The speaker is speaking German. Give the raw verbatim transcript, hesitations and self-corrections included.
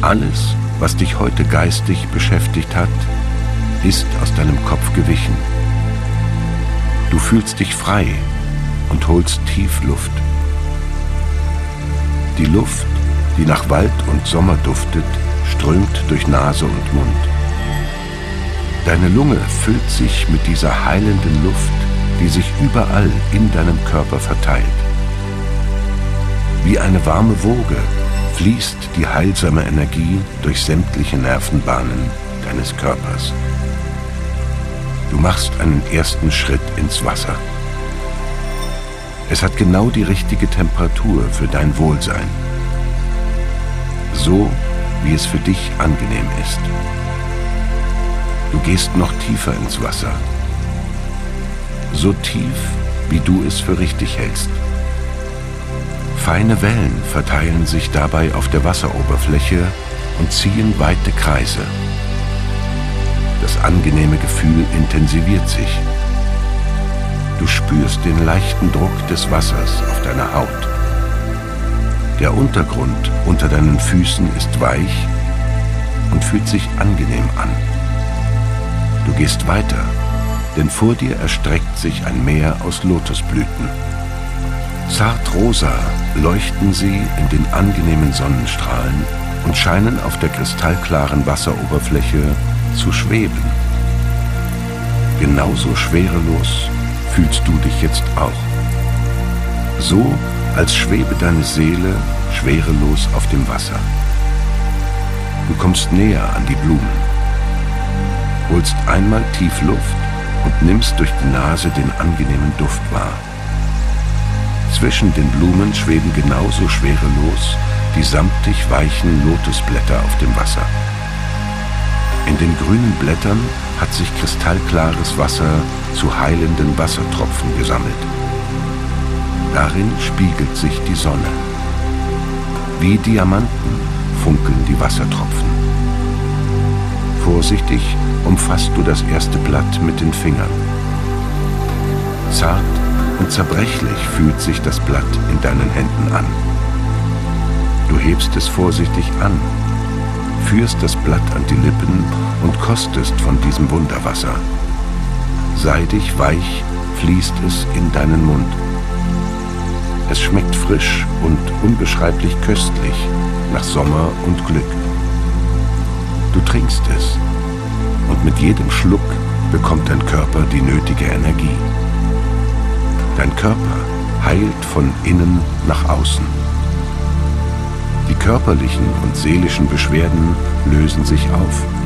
Alles, was dich heute geistig beschäftigt hat, ist aus deinem Kopf gewichen. Du fühlst dich frei und holst tief Luft. Die Luft, die nach Wald und Sommer duftet, strömt durch Nase und Mund. Deine Lunge füllt sich mit dieser heilenden Luft, die sich überall in deinem Körper verteilt. Wie eine warme Woge fließt die heilsame Energie durch sämtliche Nervenbahnen deines Körpers. Du machst einen ersten Schritt ins Wasser. Es hat genau die richtige Temperatur für dein Wohlsein. So, wie es für dich angenehm ist. Du gehst noch tiefer ins Wasser. So tief, wie du es für richtig hältst. Feine Wellen verteilen sich dabei auf der Wasseroberfläche und ziehen weite Kreise. Das angenehme Gefühl intensiviert sich. Du spürst den leichten Druck des Wassers auf deiner Haut. Der Untergrund unter deinen Füßen ist weich und fühlt sich angenehm an. Du gehst weiter, denn vor dir erstreckt sich ein Meer aus Lotusblüten. Zart rosa leuchten sie in den angenehmen Sonnenstrahlen und scheinen auf der kristallklaren Wasseroberfläche zu schweben. Genauso schwerelos fühlst du dich jetzt auch. So, als schwebe deine Seele schwerelos auf dem Wasser. Du kommst näher an die Blumen, holst einmal tief Luft und nimmst durch die Nase den angenehmen Duft wahr. Zwischen den Blumen schweben genauso schwerelos die samtig weichen Lotusblätter auf dem Wasser. In den grünen Blättern hat sich kristallklares Wasser zu heilenden Wassertropfen gesammelt. Darin spiegelt sich die Sonne. Wie Diamanten funkeln die Wassertropfen. Vorsichtig umfasst du das erste Blatt mit den Fingern. Zart und zerbrechlich fühlt sich das Blatt in deinen Händen an. Du hebst es vorsichtig an, führst das Blatt an die Lippen und kostest von diesem Wunderwasser. Seidig weich fließt es in deinen Mund. Es schmeckt frisch und unbeschreiblich köstlich nach Sommer und Glück. Du trinkst es und mit jedem Schluck bekommt dein Körper die nötige Energie. Dein Körper heilt von innen nach außen. Die körperlichen und seelischen Beschwerden lösen sich auf.